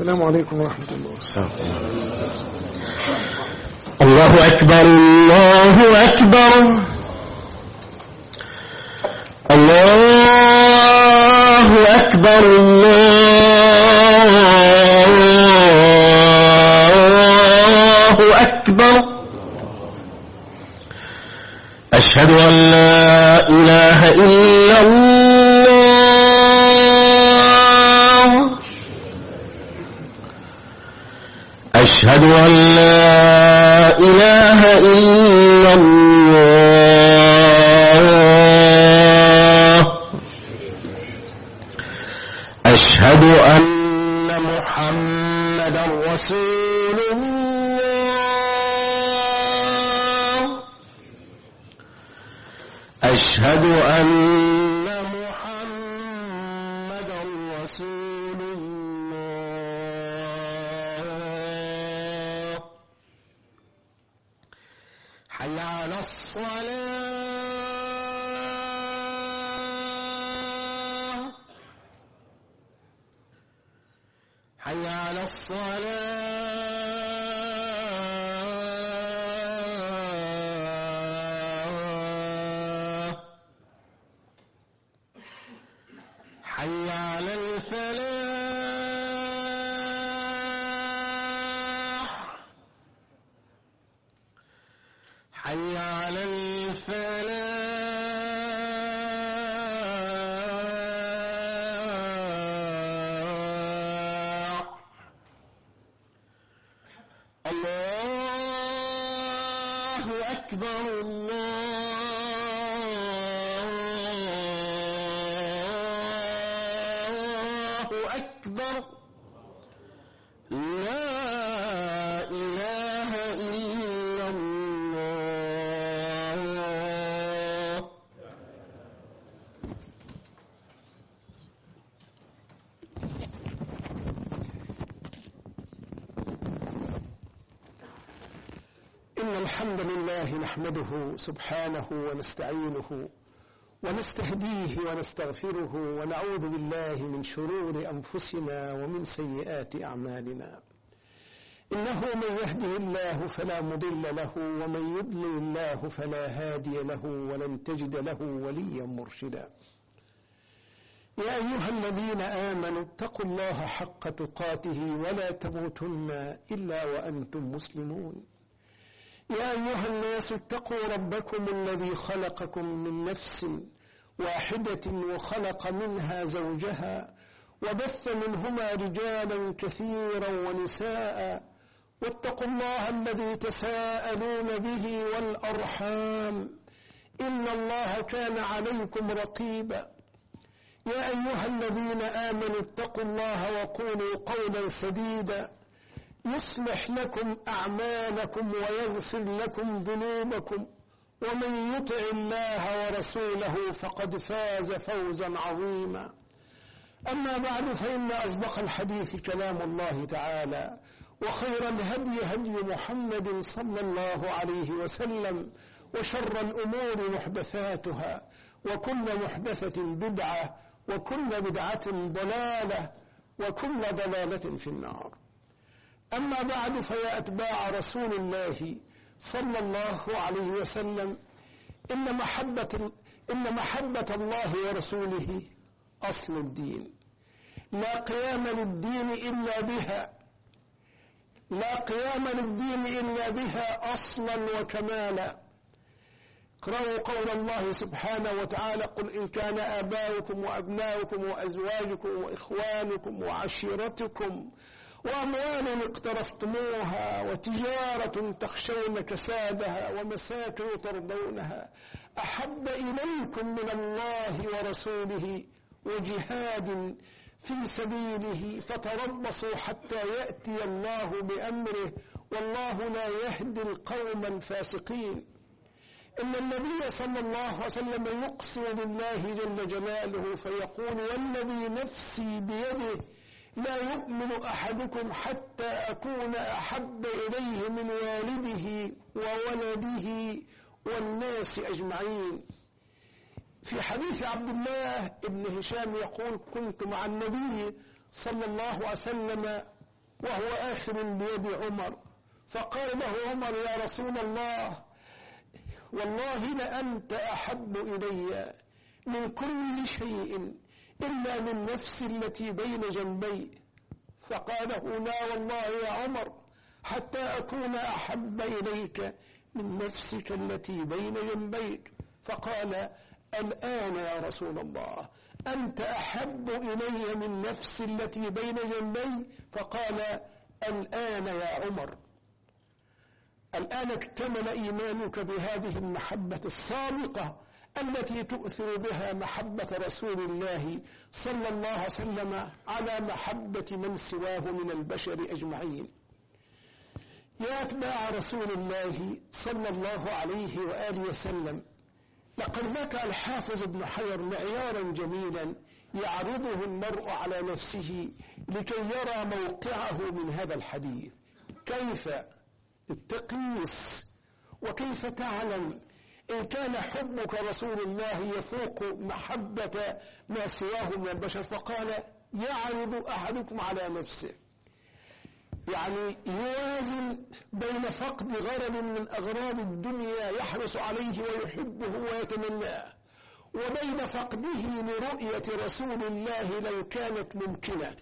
السلام عليكم ورحمة الله. الله أكبر الله أكبر الله أكبر الله أكبر. أشهد أن لا إله إلا الله. أشهد أن لا إله إلا الله. أشهد أن محمدا رسول الله. أشهد أن محمدا رسول الله. حي على الصلاة. حي على الصلاة. حي على الفلاح. حي على الفلاح. الله أكبر الله أكبر. لا إله إلا الله. إن الحمد لله نحمده سبحانه ونستعينه ونستهديه ونستغفره ونعوذ بالله من شرور أنفسنا ومن سيئات أعمالنا. إنه من يهده الله فلا مضل له ومن يضلل الله فلا هادي له ولن تجد له وليا مرشدا. يا أيها الذين آمنوا اتقوا الله حق تقاته ولا تموتن إلا وأنتم مسلمون. يا أيها الناس اتقوا ربكم الذي خلقكم من نفس واحدة وخلق منها زوجها وبث منهما رجالا كثيرا ونساء واتقوا الله الذي تساءلون به والأرحام إن الله كان عليكم رقيبا. يا أيها الذين آمنوا اتقوا الله وقولوا قولا سديدا يصلح لكم أعمالكم ويغفر لكم ذنوبكم ومن يطع الله ورسوله فقد فاز فوزا عظيما. أما بعد فإن أصدق الحديث كلام الله تعالى وخير الهدي هدي محمد صلى الله عليه وسلم وشر الأمور محدثاتها وكل محدثة بدعة وكل بدعة ضلالة وكل ضلالة في النار. أما بعد فيا أتباع رسول الله صلى الله عليه وسلم إن محبة الله ورسوله أصل الدين. لا قيام للدين إلا بها. لا قيام للدين إلا بها أصلا وكمالا. اقرأوا قول الله سبحانه وتعالى قل إن كان آباؤكم وأبناؤكم وأزواجكم وإخوانكم وعشيرتكم وأموال اقترفتموها وتجارة تخشون كسادها ومساكن ترضونها أحب إليكم من الله ورسوله وجهاد في سبيله فتربصوا حتى يأتي الله بأمره والله لا يهدي القوم الفاسقين. إن النبي صلى الله عليه وسلم يقسم بالله جل جلاله فيقول والذي نفسي بيده لا يؤمن أحدكم حتى أكون أحب إليه من والده وولده والناس أجمعين. في حديث عبد الله بن هشام يقول كنت مع النبي صلى الله عليه وسلم وهو آخذ بيد عمر، فقال له عمر: يا رسول الله، والله لأنت أحب إلي من كل شيء إلا من نفسي التي بين جنبي. فقال له: لا والله يا عمر، حتى أكون أحب إليك من نفسك التي بين جنبيك. فقال: الآن يا رسول الله أنت أحب إلي من نفسي التي بين جنبي. فقال: الآن يا عمر، الآن اكتمل إيمانك بهذه المحبة الصادقة التي تؤثر بها محبة رسول الله صلى الله عليه وسلم على محبة من سواه من البشر أجمعين. يا أتباع رسول الله صلى الله عليه وآله وسلم، لقد ذكر الحافظ ابن حجر معيارا جميلا يعرضه المرء على نفسه لكي يرى موقعه من هذا الحديث. كيف تقيس وكيف تعلم إن كان حبك رسول الله يفوق محبة ما سواه من البشر؟ فقال: يعرض أحدكم على نفسه، يعني يوازن بين فقد غرض من أغراض الدنيا يحرص عليه ويحبه ويتمناه، وبين فقده لرؤية رسول الله لو كانت ممكنة.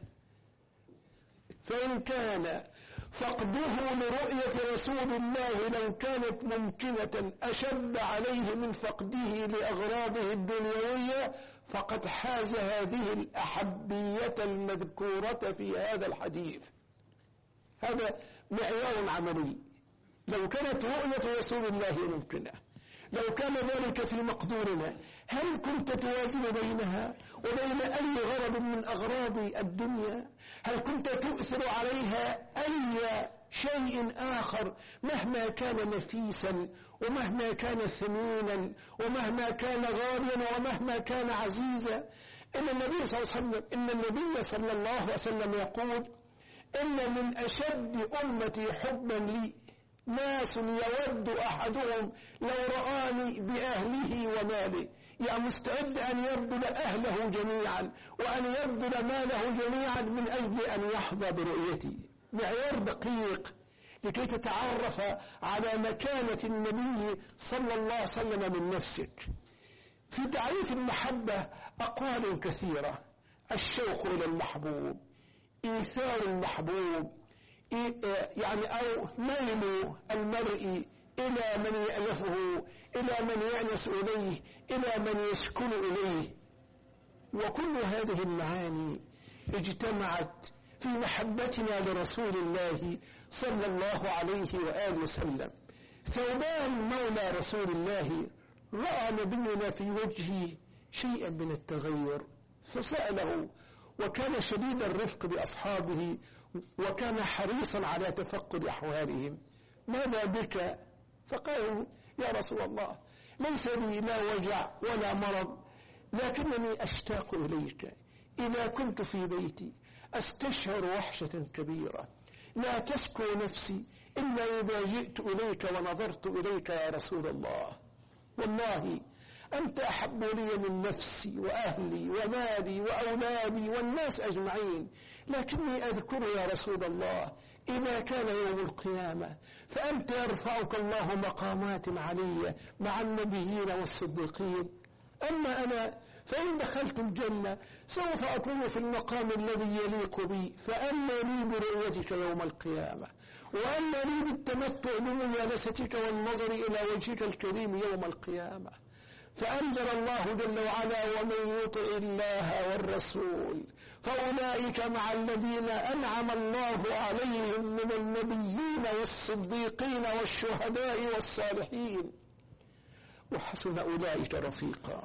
فإن كان فقده لرؤية رسول الله لو كانت ممكنة أشد عليه من فقده لأغراضه الدنيوية، فقد حاز هذه الأحبية المذكورة في هذا الحديث. هذا معيار عملي. لو كانت رؤية رسول الله ممكنة، لو كان ذلك في مقدورنا، هل كنت توازن بينها وبين أي غرض من أغراض الدنيا؟ هل كنت تؤثر عليها أي شيء آخر مهما كان نفيسا ومهما كان ثمينا ومهما كان غاليا ومهما كان عزيزا؟ إن النبي صلى الله عليه وسلم يقول: إن من أشد أمتي حبا لي ناس يود أحدهم لو رآني بأهله وماله، يعني مستعد أن يبذل أهله جميعا وأن يبذل ماله جميعا من أجل أن يحظى برؤيتي. معيار دقيق لكي تتعرف على مكانة النبي صلى الله عليه وسلم من نفسك. في تعريف المحبة أقوال كثيرة: الشوق إلى المحبوب، إيثار المحبوب، يعني أو ميل المرء إلى من يألفه، إلى من يأنس إليه، إلى من يسكن إليه. وكل هذه المعاني اجتمعت في محبتنا لرسول الله صلى الله عليه وآله وسلم. ثوبان مولى رسول الله رأى نبينا في وجهه شيئا من التغير فسأله، وكان شديد الرفق بأصحابه وكان حريصا على تفقد أحوالهم: ماذا بك؟ فقالوا: يا رسول الله، ليس لي لا وجع ولا مرض، لكنني أشتاق إليك. إذا كنت في بيتي أستشعر وحشة كبيرة لا تسكن نفسي إلا إذا جئت إليك ونظرت إليك يا رسول الله. والله أنت أحب لي من نفسي وأهلي ومالي وأولادي والناس أجمعين، لكني أذكر يا رسول الله إذا كان يوم القيامة فأنت يرفعك الله مقامات عليا مع النبيين والصديقين، أما أنا فإن دخلت الجنة سوف أكون في المقام الذي يليق بي، فأما لي برؤيتك يوم القيامة، وأما لي بالتمتع بمجالستك والنظر إلى وجهك الكريم يوم القيامة. فأنزل الله جل وعلا: ومن يطع الله والرسول فأولئك مع الذين أنعم الله عليهم من النبيين والصديقين والشهداء والصالحين وحسن أولئك رفيقا.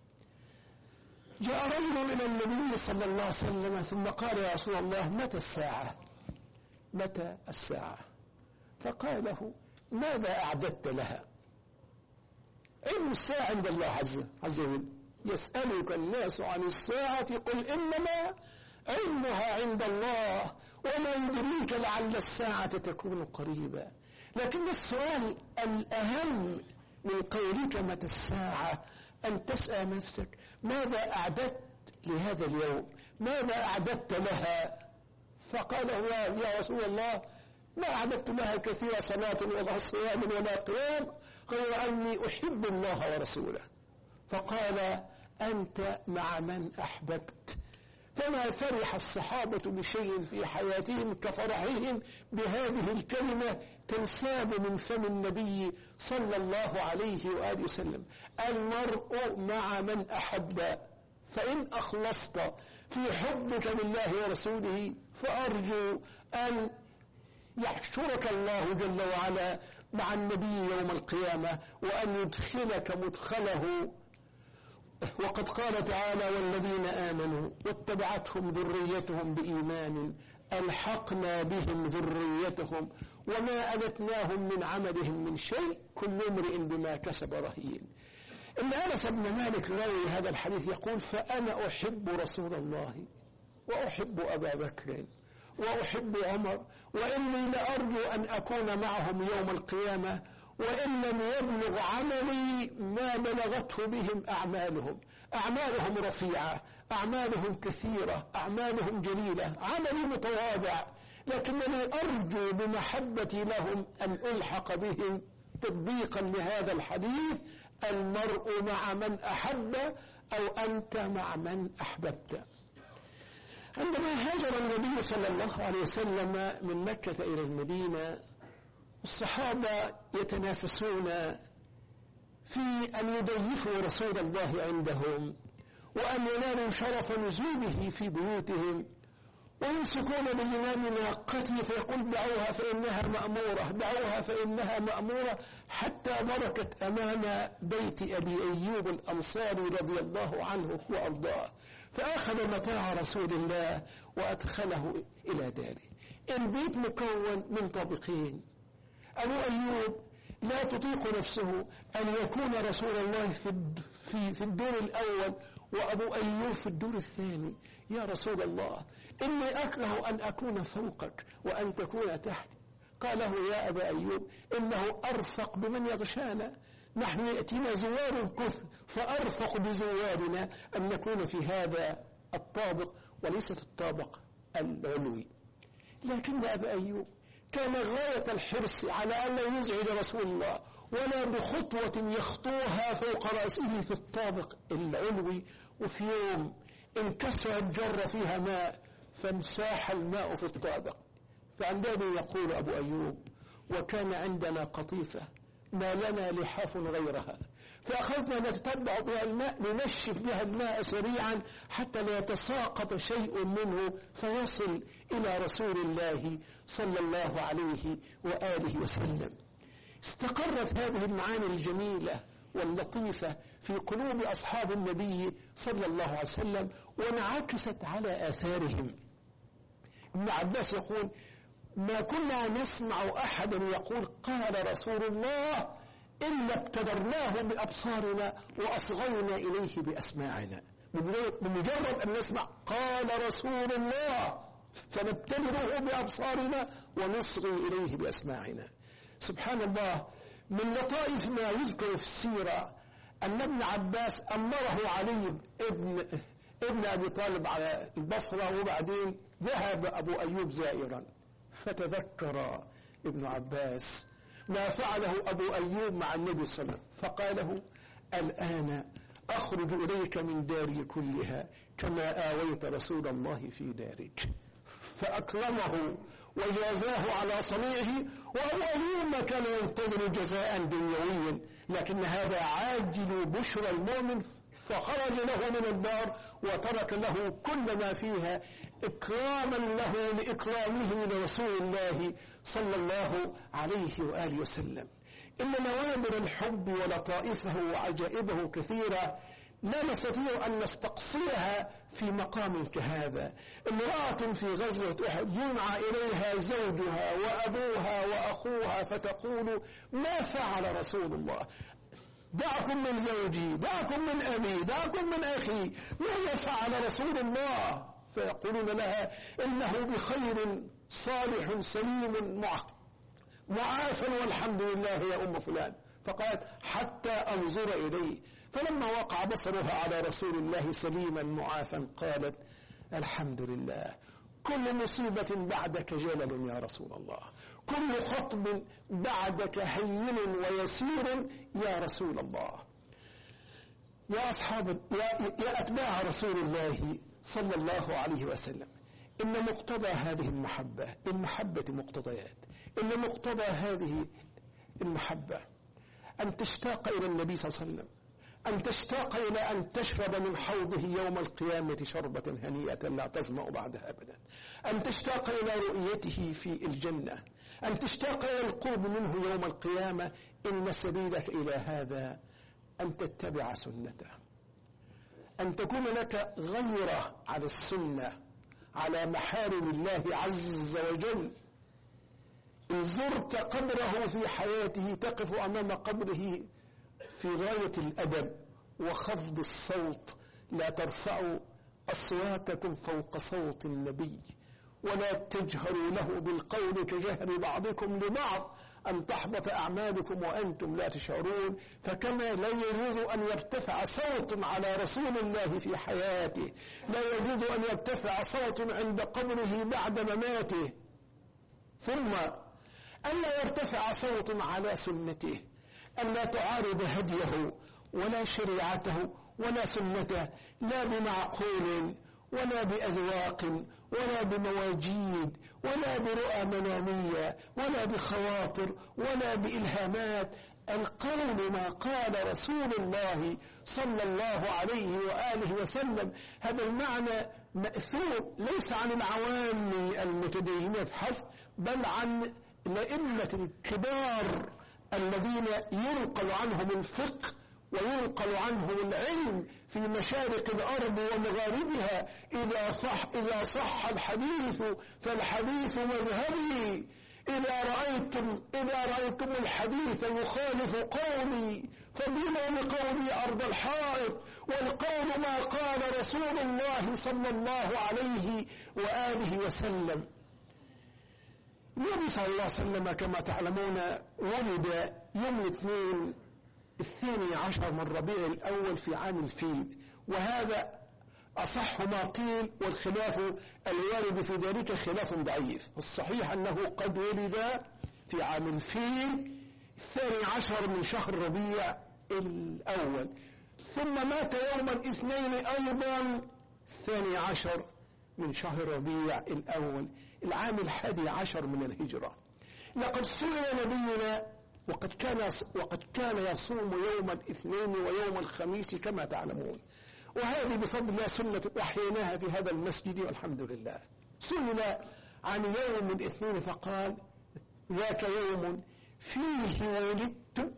جاء رجل إلى النبي صلى الله عليه وسلم ثم قال: يا رسول الله، متى الساعة؟ متى الساعة؟ فقال له: ماذا أعددت لها؟ علم الساعة عند الله عز وجل. يسألك الناس عن الساعة قل إنما علمها عند الله وما يدريك لعل الساعة تكون قريبا. لكن السؤال الأهم من قولك متى الساعة أن تسأل نفسك: ماذا أعددت لهذا اليوم؟ ماذا أعددت لها؟ فقال يا رسول الله ما أعددت لها كثير صلاة ولا صيام ولا قيام غير أني أحب الله ورسوله. فقال أنت مع من أحببت. فما فرح الصحابة بشيء في حياتهم كفرحهم بهذه الكلمة تنساب من فم النبي صلى الله عليه وآله وسلم: المرء مع من أحب. فإن أخلصت في حبك لله ورسوله فأرجو أن يحشرك الله جل وعلا مع النبي يوم القيامة وأن يدخلك مدخله. وقد قال تعالى: والذين آمنوا واتبعتهم ذريتهم بإيمان ألحقنا بهم ذريتهم وما ألتناهم من عملهم من شيء كل امرئ بما كسب رهين. إن أنس بن مالك راوي هذا الحديث يقول: فأنا أحب رسول الله وأحب أبا بكر وأحب عمر وإني لأرجو أن أكون معهم يوم القيامة وإن لم يبلغ عملي ما بلغته بهم أعمالهم رفيعة، أعمالهم كثيرة، أعمالهم جليلة، عملي متواضع، لكنني أرجو بمحبتي لهم أن ألحق بهم تطبيقا لهذا الحديث: المرء مع من أحب أو أنت مع من أحببت. عندما هاجر النبي صلى الله عليه وسلم من مكة إلى المدينة الصحابة يتنافسون في أن يضيفوا رسول الله عندهم وأن ينالوا شرف نزوله في بيوتهم، ويمسكون بزمام ناقته فيقول: دعوها فإنها مأمورة، دعوها فإنها مأمورة، حتى بركت أمام بيت أبي أيوب الأنصاري رضي الله عنه وأرضاه، فأخذ متاع رسول الله وأدخله إلى داره. البيت مكون من طابقين. أبو أيوب لا تطيق نفسه أن يكون رسول الله في الدور الأول وأبو أيوب في الدور الثاني. يا رسول الله إني أكره أن أكون فوقك وأن تكون تحتي. قال له: يا أبا أيوب إنه أرفق بمن يغشانا، نحن يأتينا زوار كثر، فأرفق بزوارنا أن نكون في هذا الطابق وليس في الطابق العلوي. لكن أبا أيوب كان غاية الحرص على أن لا يزعج رسول الله ولا بخطوة يخطوها فوق رأسه في الطابق العلوي. وفي يوم انكسرت جرة فيها ماء فانساح الماء في الطابق، فعندما يقول أبو أيوب: وكان عندنا قطيفة ما لنا لحاف غيرها، فأخذنا نتتبع بها الماء ننشف بها الماء سريعا حتى لا يتساقط شيء منه فيصل إلى رسول الله صلى الله عليه وآله وسلم. استقرت هذه المعاني الجميلة واللطيفة في قلوب أصحاب النبي صلى الله عليه وسلم وانعكست على آثارهم. ابن عباس يقول: ما كنا نسمع أحدا يقول قال رسول الله إلا ابتدرناه بأبصارنا وأصغينا إليه بأسماعنا. بمجرد أن نسمع قال رسول الله فنبتدره بأبصارنا ونصغي إليه بأسماعنا. سبحان الله، من لطائف ما يذكر في السيرة أن ابن عباس أمره علي ابن أبي طالب على البصرة، وبعدين ذهب أبو أيوب زائرا، فتذكر ابن عباس ما فعله أبو أيوب مع النبي صلى الله عليه وسلم، فقال له: الآن أخرج إليك من داري كلها كما آويت رسول الله في دارك. فأكرمه وجازاه على صنيعه. وأبو أيوب ما كان ينتظر جزاء دنيويا، لكن هذا عاجل بشرى المؤمن، فخرج له من الدار وترك له كل ما فيها إكراما له لإكرامه لرسول الله صلى الله عليه وآله وسلم. إن نوادر الحب ولطائفه وعجائبه كثيرة لا نستطيع أن نستقصيها في مقام كهذا. امرأة في غزوة أحد ينعى إليها زوجها وأبوها وأخوها فتقول: ما فعل رسول الله؟ دعكم من زوجي، دعكم من أبي، دعكم من أخي، ماذا فعل رسول الله؟ فيقولون لها: إنه بخير صالح سليم معافى والحمد لله يا أم فلان. فقالت: حتى أنظر إليه. فلما وقع بصرها على رسول الله سليما معافى قالت: الحمد لله، كل مصيبة بعدك جلل يا رسول الله، كل خطب بعدك هين ويسير يا رسول الله. يا أصحاب يا أتباع رسول الله صلى الله عليه وسلم، إن مقتضى هذه المحبة مقتضيات، إن مقتضى هذه المحبة أن تشتاق إلى النبي صلى الله عليه وسلم، أن تشتاق إلى أن تشرب من حوضه يوم القيامة شربة هنيئة لا تظمأ بعدها أبدا، أن تشتاق إلى رؤيته في الجنة، أن تشتاق إلى القرب منه يوم القيامة. إن سبيلك إلى هذا أن تتبع سنته، أن تكون لك غيرة على السنة، على محارم الله عز وجل. إن زرت قبره في حياته تقف أمام قبره في غاية الأدب وخفض الصوت، لا ترفعوا أصواتكم فوق صوت النبي ولا تجهروا له بالقول كجهر بعضكم لبعض أن تحبط أعمالكم وأنتم لا تشعرون. فكما لا يجوز أن يرتفع صوت على رسول الله في حياته، لا يجوز أن يرتفع صوت عند قبره بعد مماته، ثم ألا يرتفع صوت على سنته، ألا تعارض هديه ولا شريعته ولا سنته، لا بمعقول ولا بأذواق ولا بمواجيد ولا برؤى منامية ولا بخواطر ولا بإلهامات. القول ما قال رسول الله صلى الله عليه وآله وسلم. هذا المعنى مأثور ليس عن العوام المتدينين فحسب، بل عن الأئمة الكبار الذين ينقل عنهم الفقه وينقل عنهم العلم في مشارق الأرض ومغاربها. إذا صح الحديث فالحديث مذهبي، إذا رأيتم الحديث يخالف قولي فبما بقولي أرض الحائط، والقول ما قال رسول الله صلى الله عليه وآله وسلم. النبي صلى الله عليه وسلم كما تعلمون ولد يوم الاثنين 12 من ربيع الأول في عام الفيل، وهذا أصح ما قيل، والخلاف الوارد في ذلك خلاف ضعيف. الصحيح أنه قد ولد في عام الفيل 12 من شهر ربيع الأول، ثم مات يوم الاثنين أيضا 12 من شهر ربيع الأول العام 11 من الهجرة. لقد سئل نبينا وقد كان يصوم يوم الاثنين ويوم الخميس كما تعلمون، وهذه بفضل الله سنة أحييناها في هذا المسجد والحمد لله. سئل عن يوم الاثنين فقال: ذاك يوم فيه ولدت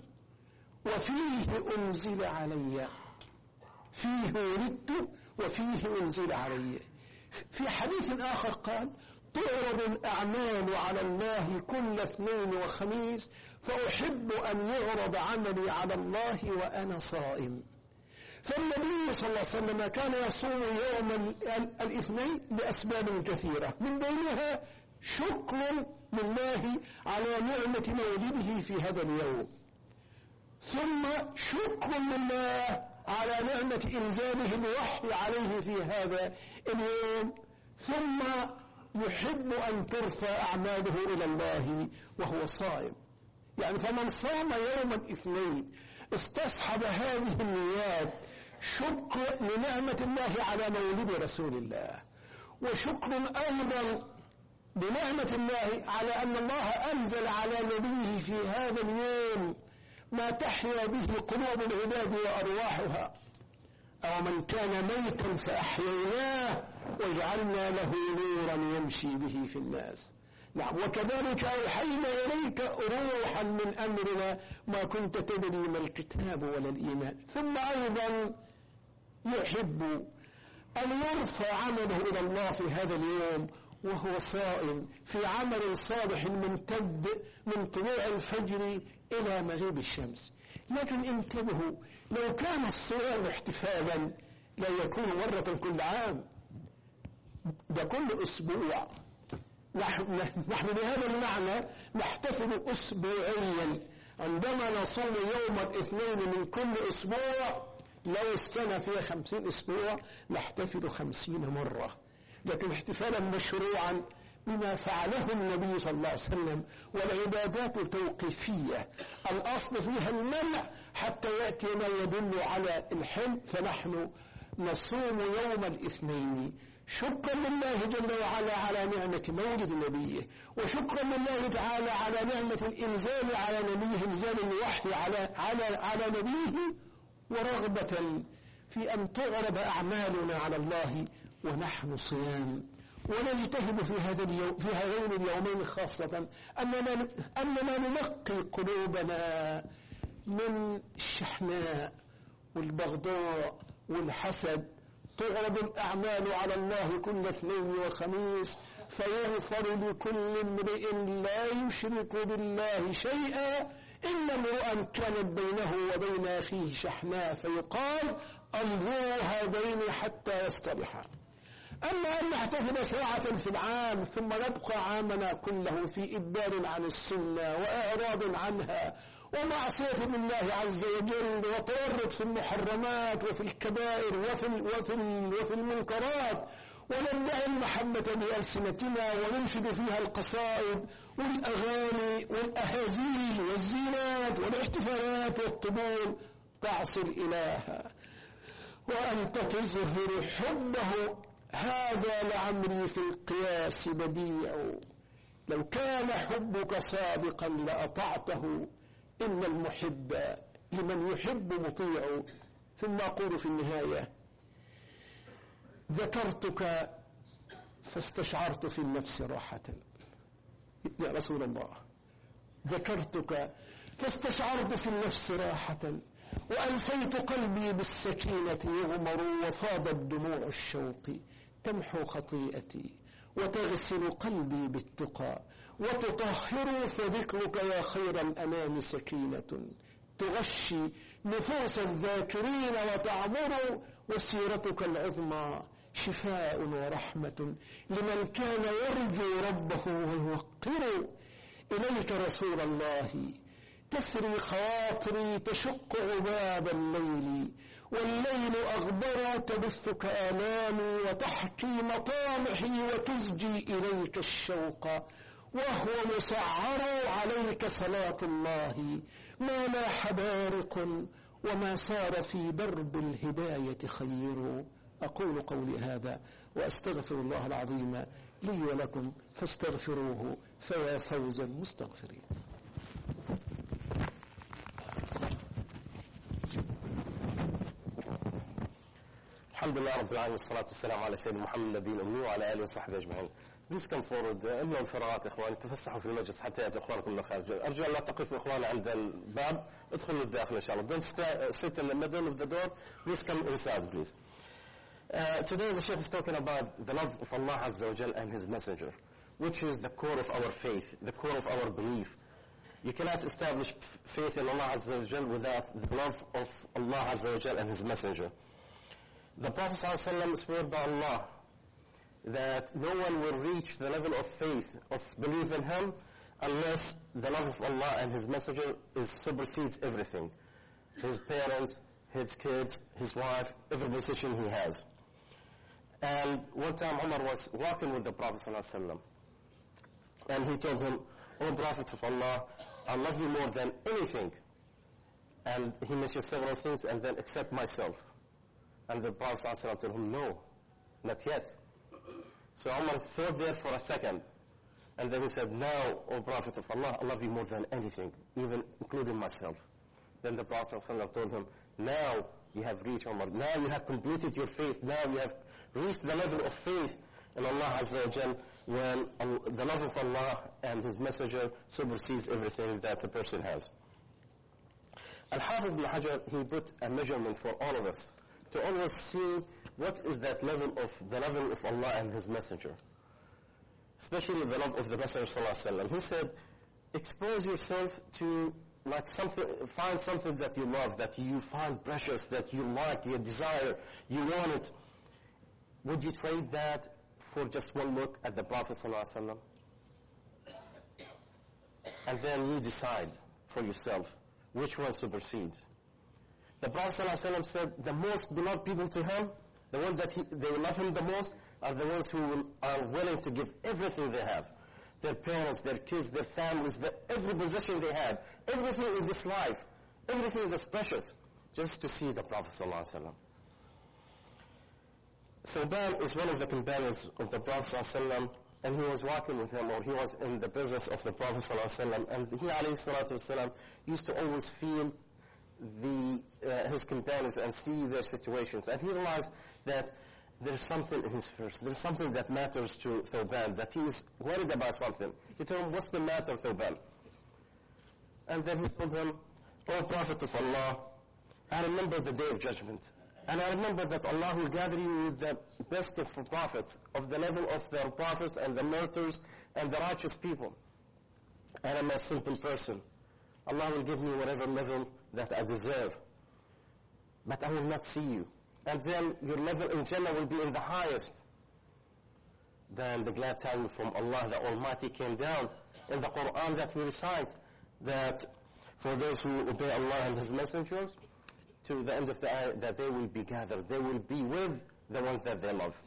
وفيه أنزل علي، فيه ولدت وفيه أنزل علي. في حديث آخر قال: تعرض الأعمال على الله كل اثنين وخميس، فأحب أن يعرض عملي على الله وأنا صائم. فالنبي صلى الله عليه وسلم كان يصوم يوم الاثنين لأسباب كثيرة، من بينها شكر لله على نعمة مولده في هذا اليوم، ثم شكر لله على نعمة إنزاله الوحي عليه في هذا اليوم، ثم يحب أن ترفع أعماله إلى الله وهو صائم. يعني فمن صام يوم الاثنين استصحب هذه النيات: شكر لنعمة الله على مولد رسول الله، وشكر أيضا بنعمة الله على أن الله أنزل على نبيه في هذا اليوم ما تحيا به قلوب العباد وأرواحها. أو من كان ميتا فأحييناه وجعلنا له نورا يمشي به في الناس. نعم، وكذلك أوحينا إليك روحا من أمرنا ما كنت تدري ما الكتاب ولا الإيمان. ثم أيضا يحب أن يرفع عمله إلى الله في هذا اليوم وهو صائم في عمل صالح ممتد من طلوع الفجر إلى مغيب الشمس. لكن انتبهوا، لو كان الصيام احتفالا لا يكون مرة كل عام، ده كل أسبوع. نحن بهذا المعنى نحتفل أسبوعيا، عندما نصوم يوم الاثنين من كل أسبوع. لو السنة فيها 50 أسبوع نحتفل 50 مرة. لكن احتفالا مشروعا بما فعله النبي صلى الله عليه وسلم. والعبادات توقيفية الأصل فيها المنع حتى يأتي ما يدل على الحل، فنحن نصوم يوم الاثنين شكرا لله جل وعلا على نعمة مولد نبيه، وشكرا لله تعالى على نعمة الإنزال على نبيه، إنزال الوحي على نبيه، ورغبة في أن تعرض أعمالنا على الله ونحن صيام. ونجتهد في هذين اليومين خاصة أننا ننقي قلوبنا من الشحناء والبغضاء والحسد. تعرض الأعمال على الله كل اثنين وخميس، فيغفر لكل امرئ لا يشرك بالله شيئا إلا امرؤا كانت بينه وبين أخيه شحناء، فيقال أمروا هذين حتى يصطلحا. أما أن نحتفل ساعة في العام ثم نبقى عامنا كله في إدبار عن السنة وإعراض عنها ومعصية بالله عز وجل وتورط في المحرمات وفي الكبائر وفي المنكرات، وندعي المحبة بألسنتنا وننشد فيها القصائد والأغاني والأهازيج والزينات والاحتفالات والطبول، تعصي الإله وأنت تظهر حبه، هذا لعمري في القياس بديع. لو كان حبك صادقا لأطعته، إن المحب لمن يحب مطيع. ثم أقول في النهاية: ذكرتك فاستشعرت في النفس راحة يا رسول الله، ذكرتك فاستشعرت في النفس راحة، وألفيت قلبي بالسكينة يغمر، وفاضت دموع الشوق تمحو خطيئتي وتغسل قلبي بالتقى، وتطهر فذكرك يا خير الأنام سكينة تغشي نفوس الذاكرين وتعمر، وسيرتك العظمى شفاء ورحمة لمن كان يرجو ربه ويوقر. إليك رسول الله تسري خواطري، تشق عباب الليل، والليل أغبر تبثك آلامي، وتحكي مطامحي وتزجي إليك الشوق، وهو مسعر عليك صلاة الله، ما لاح بارق وما سار في درب الهداية خير. أقول قولي هذا وأستغفر الله العظيم لي ولكم فاستغفروه فيا فوز المستغفرين. الحمد لله رب العالمين، والصلاة والسلام على سيدنا محمد النبي الأمي وعلى آله وصحبه أجمعين. بليز كم فورورد، املوا الفراغات إخواني، تفسحوا في المجلس حتى يأتي إخوانكم من الخارج. أرجو أن لا تقفوا إخواني عند الباب، ادخلوا الداخل إن شاء الله. Don't sit in the middle of the door. Please come inside, please. Today the Shaykh is talking about the love of Allah Azza wa Jal and His Messenger, which is the core of our faith, the core of our belief. You cannot establish faith in Allah Azza wa Jal without the love of Allah Azza wa Jal and His Messenger. The Prophet ﷺ swore by Allah that no one will reach the level of faith, of belief in Him, unless the love of Allah and His Messenger supersedes everything. His parents, his kids, his wife, every position he has. And one time Umar was walking with the Prophet ﷺ, and he told him, "O Prophet of Allah, I love you more than anything." And he mentioned several things, and then except myself. And the Prophet ﷺ told him, "No, not yet." So Umar thought there for a second, and then he said, "Now, O Prophet of Allah, I love you more than anything, even including myself." Then the Prophet ﷺ told him, "Now you have reached, Umar, now you have completed your faith, now you have reached the level of faith in Allah Azza wa Jal, when the love of Allah and His Messenger supersedes everything that a person has." Al-Hafiz ibn Hajar, he put a measurement for all of us to always see what is that level of Allah and His Messenger, especially the love of the Messenger sallallahu alaihi wasallam. He said, expose yourself to like something, find something that you love, that you find precious, that you like, you desire, you want it. Would you trade that for just one look at the Prophet sallallahu alaihi wasallam? And then you decide for yourself which one supersedes. The Prophet ﷺ said the most beloved people to him, the one that they love him the most, are the ones who are willing to give everything they have. Their parents, their kids, their families, every possession they have, everything in this life, everything that's precious, just to see the Prophet ﷺ. Thawban is one of the companions of the Prophet ﷺ, and he was walking with him, or he was in the presence of the Prophet ﷺ, and he ﷺ used to always feel his companions and see their situations, and he realized that there's something in his first. There's something that matters to Thawban, that he is worried about something. He told him, what's the matter, Thawban? And then he told him, O Prophet of Allah, I remember the day of judgment. And I remember that Allah will gather you with the best of prophets, of the level of the prophets and the martyrs and the righteous people. And I'm a simple person. Allah will give me whatever level that I deserve. But I will not see you. And then your level in Jannah will be in the highest. Then the glad tidings from Allah the Almighty came down in the Quran that we recite, that for those who obey Allah and His messengers, to the end of the ayah, that they will be gathered. They will be with the ones that they love.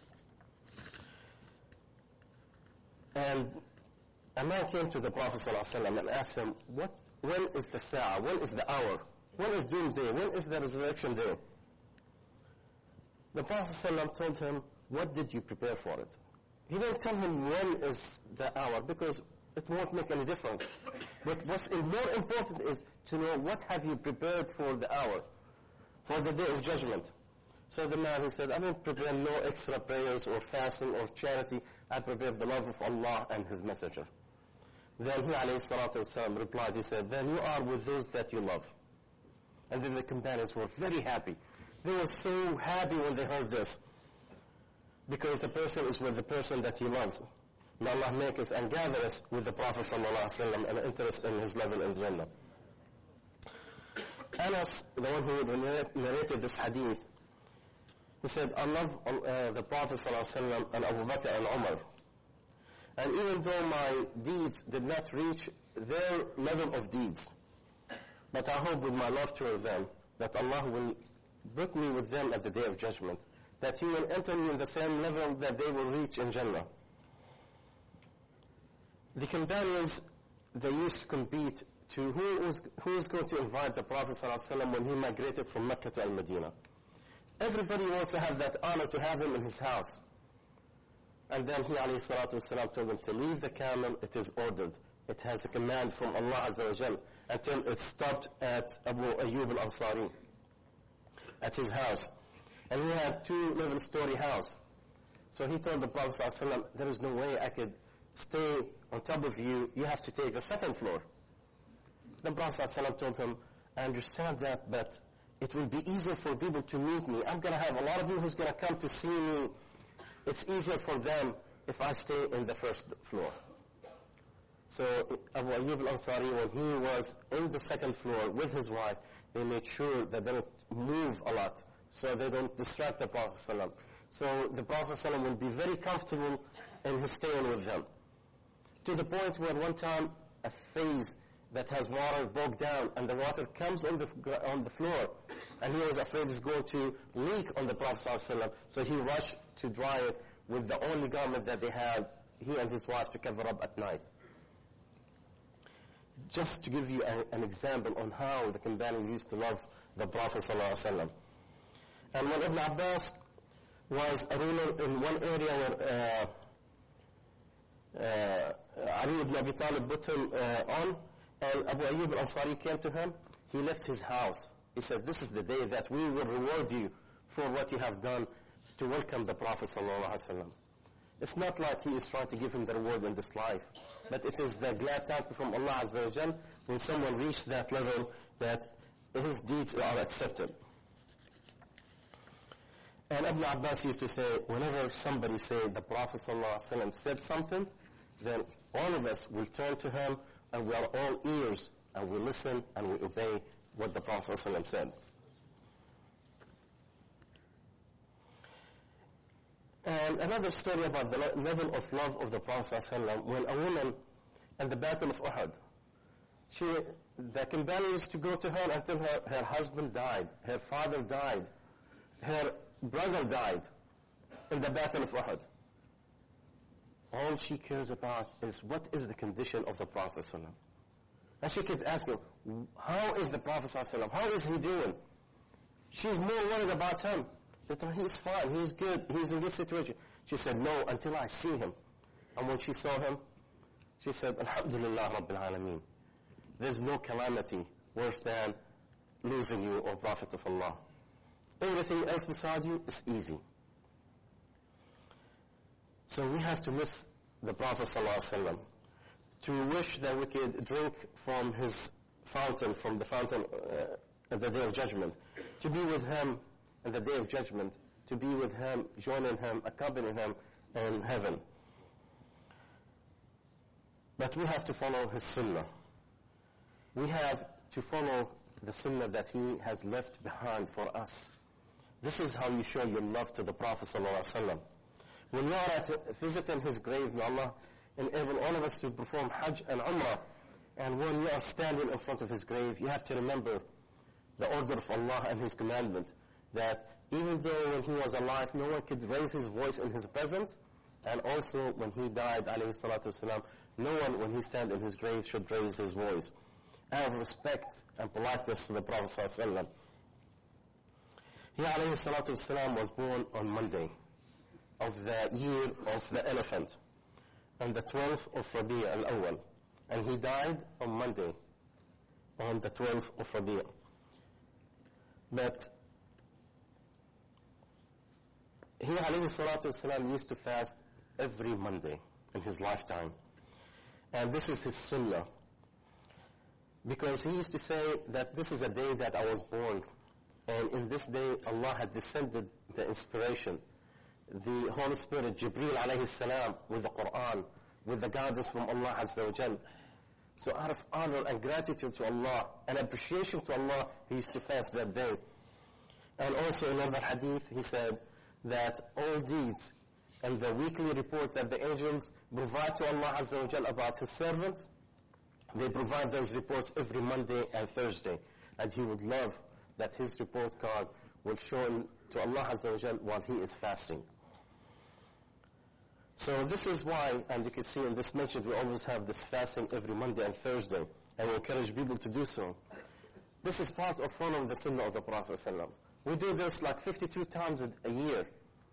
And a man came to the Prophet ﷺ and asked him, when is the Sa'ah? When is the hour? When is doomsday? When is the resurrection day? The Prophet ﷺ told him, what did you prepare for it? He didn't tell him when is the hour, because it won't make any difference. But what's more important is to know what have you prepared for the hour, for the day of judgment. So the man, he said, I didn't prepare no extra prayers or fasting or charity. I prepared the love of Allah and His Messenger. Then he, ﷺ, replied, he said, then you are with those that you love. And then the companions were very happy. They were so happy when they heard this, because the person is with the person that he loves. May Allah make us and gather us with the Prophet ﷺ and interest in his level in Jannah. Anas, the one who narrated this hadith, he said, I love the Prophet ﷺ and Abu Bakr and Umar. And even though my deeds did not reach their level of deeds, but I hope with my love toward them that Allah will put me with them at the Day of Judgment, that He will enter me in the same level that they will reach in Jannah. The companions, they used to compete to who is going to invite the Prophet ﷺ when he migrated from Mecca to Al-Madinah. Everybody wants to have that honor to have him in his house. And then he ﷺ told them to leave the camel, it is ordered. It has a command from Allah Azza wa Jal, until it stopped at Abu Ayyub al-Ansari, at his house. And he had 2-level-story house. So he told the Prophet ﷺ, there is no way I could stay on top of you. You have to take the 2nd floor. The Prophet ﷺ told him, I understand that, but it will be easier for people to meet me. I'm going to have a lot of people who's going to come to see me. It's easier for them if I stay in the 1st floor. So Abu Ayyub al-Ansari, when he was in the 2nd floor with his wife, they made sure that they don't move a lot, so they don't distract the Prophet ﷺ. So the Prophet ﷺ will be very comfortable in his staying with them. To the point where one time a vase that has water broke down and the water comes on the floor, and he was afraid it's going to leak on the Prophet ﷺ, so he rushed to dry it with the only garment that they had, he and his wife, to cover up at night. Just to give you an example on how the companions used to love the Prophet ﷺ. And when Ibn Abbas was a ruler in one area where Ali ibn Abi Talib put him on, and Abu Ayyub al-Ansari came to him, he left his house. He said, this is the day that we will reward you for what you have done to welcome the Prophet ﷺ. It's not like he is trying to give him the reward in this life, but it is the glad tidings from Allah Azza wa Jal when someone reaches that level that his deeds are accepted. And Ibn Abbas used to say, whenever somebody said the Prophet ﷺ said something, then all of us will turn to him and we are all ears and we listen and we obey what the Prophet ﷺ said. And another story about the level of love of the Prophet ﷺ, when a woman in the Battle of Uhud, the companion used to go to her until her husband died, her father died, her brother died. in the Battle of Uhud. All she cares about is what is the condition of the Prophet ﷺ. And she kept asking, how is the Prophet ﷺ? How is he doing? She's more worried about him. That he's fine, he's good, he's in this situation. She said, no, until I see him. And when she saw him, she said, Alhamdulillah Rabbil Alameen. There's no calamity worse than losing you, O Prophet of Allah. Everything else beside you is easy. So we have to miss the Prophet ﷺ, to wish that we could drink from his fountain, from the fountain at the Day of Judgment, to be with him in the Day of Judgment, to be with him, joining him, accompanying him in heaven. But we have to follow his sunnah. We have to follow the sunnah that he has left behind for us. This is how you show your love to the Prophet ﷺ. When you are visiting his grave, may Allah enable all of us to perform Hajj and Umrah. And when you are standing in front of his grave, you have to remember the order of Allah and his commandment, that even though when he was alive, no one could raise his voice in his presence, and also when he died, alayhi salatu wasalam, no one, when he stands in his grave, should raise his voice. Out of respect and politeness to the Prophet sallallahu alaihi wasallam. He, alayhi salatu wasalam, was born on Monday of the year of the elephant, on the 12th of Rabi' al-Awwal. And he died on Monday, on the 12th of Rabi'. But he, alayhi salatu wasalam, used to fast every Monday in his lifetime. And this is his sunnah. Because he used to say that this is a day that I was born. And in this day, Allah had descended the inspiration, the Holy Spirit, Jibreel alayhi salam, with the Quran, with the guidance from Allah Azza wa Jal. So out of honor and gratitude to Allah and appreciation to Allah, he used to fast that day. And also in another hadith, he said that all deeds and the weekly report that the angels provide to Allah Azza wa Jal about his servants, they provide those reports every Monday and Thursday. And he would love that his report card will show to Allah Azza wa Jal while he is fasting. So this is why, and you can see in this masjid, we always have this fasting every Monday and Thursday, and we encourage people to do so. This is part of following the sunnah of the Prophet ﷺ. We do this like 52 times a year.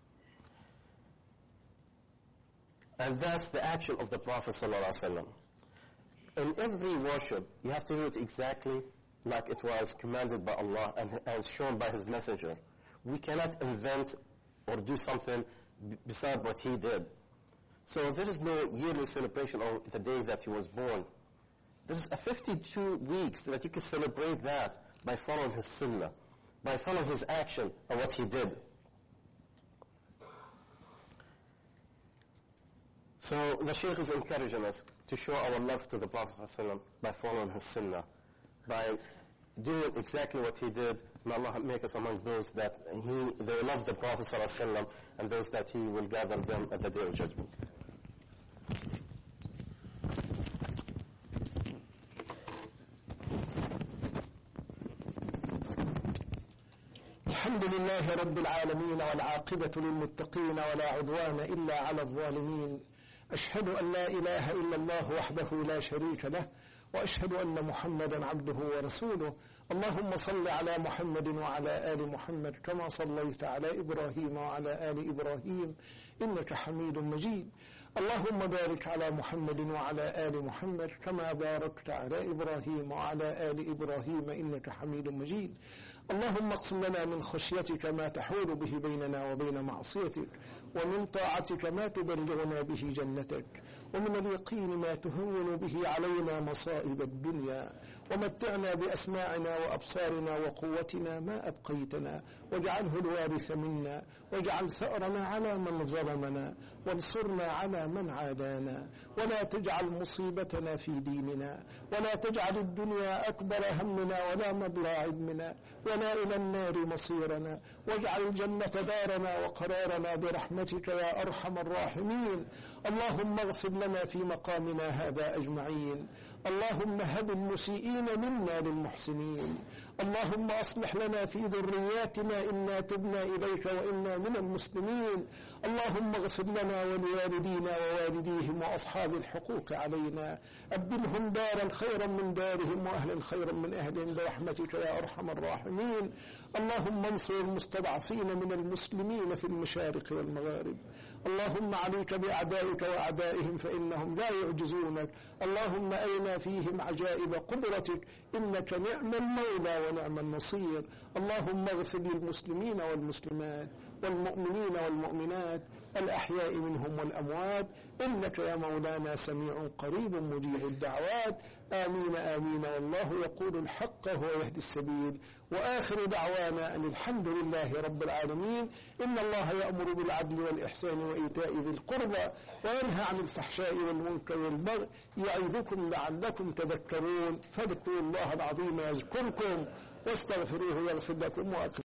And that's the action of the Prophet ﷺ. In every worship, you have to do it exactly like it was commanded by Allah and shown by His Messenger. We cannot invent or do something beside what He did. So there is no yearly celebration on the day that He was born. There is 52 weeks that you can celebrate that by following His Sunnah, by following His action and what He did. So the Shaykh is encouraging us to show our love to the Prophet ﷺ by following his sunnah, by doing exactly what he did. May Allah make us among those that they love the Prophet ﷺ and those that he will gather them at the Day of Judgment. الحمد لله رب العالمين والعاقبة للمتقين ولا عدوان إلا على الظالمين. أشهد أن لا إله إلا الله وحده لا شريك له وأشهد أن محمدا عبده ورسوله. اللهم صل على محمد وعلى آل محمد كما صليت على إبراهيم وعلى آل إبراهيم إنك حميد مجيد. اللهم بارك على محمد وعلى آل محمد كما باركت على إبراهيم وعلى آل إبراهيم إنك حميد مجيد. اللهم اقسم لنا من خشيتك ما تحول به بيننا وبين معصيتك، ومن طاعتك ما تبلغنا به جنتك، ومن اليقين ما تهون به علينا مصائب الدنيا، ومتعنا بأسماعنا وأبصارنا وقوتنا ما أبقيتنا، واجعله الوارث منا، واجعل ثأرنا على من ظلمنا، وانصرنا على من عادانا، ولا تجعل مصيبتنا في ديننا، ولا تجعل الدنيا أكبر همنا ولا مبلغ علمنا، ولا إلى النار مصيرنا، واجعل الجنة دارنا وقرارنا برحمتك يا أرحم الراحمين. اللهم اغفر لنا في مقامنا هذا أجمعين. اللهم هب المسيئين منا للمحسنين. اللهم أصلح لنا في ذرياتنا إنا تبنا إليك وإنا من المسلمين. اللهم اغفر لنا ولوالدينا ووالديهم وأصحاب الحقوق علينا، أبدلهم دارا خيرا من دارهم وأهلا خيرا من أهلهم برحمتك يا أرحم الراحمين. اللهم انصر المستضعفين من المسلمين في المشارق والمغارب. اللهم عليك بأعدائك وأعدائهم فإنهم لا يعجزونك. اللهم أرنا فيهم عجائب قدرتك إنك نعم المولى ونعم النصير. اللهم اغفر للمسلمين والمسلمات والمؤمنين والمؤمنات الأحياء منهم والأموات إنك يا مولانا سميع قريب مجيب الدعوات. آمين آمين. والله يقول الحق وهو يهدي السبيل. وآخر دعوانا أن الحمد لله رب العالمين. إن الله يأمر بالعدل والإحسان وإيتاء ذي القربى وينهى عن الفحشاء والمنكر والبغي يعظكم لعلكم تذكرون. فاذكروا الله العظيم يذكركم واستغفروه يغفر لكم.